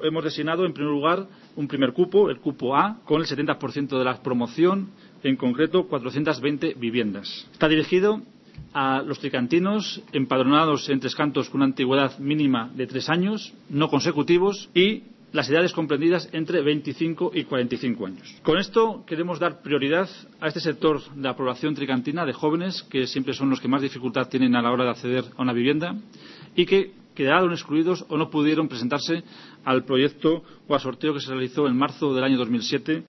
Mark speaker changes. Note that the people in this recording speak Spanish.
Speaker 1: hemos designado, en primer lugar, un primer cupo, el cupo A, con el 70% de la promoción, en concreto 420 viviendas. Está dirigido a los tricantinos empadronados en Tres Cantos con una antigüedad mínima de 3 años, no consecutivos, y las edades comprendidas entre 25 y 45 años. Con esto queremos dar prioridad a este sector de la población tricantina de jóvenes, que siempre son los que más dificultad tienen a la hora de acceder a una vivienda y que quedaron excluidos o no pudieron presentarse al proyecto o al sorteo que se realizó en marzo del año 2007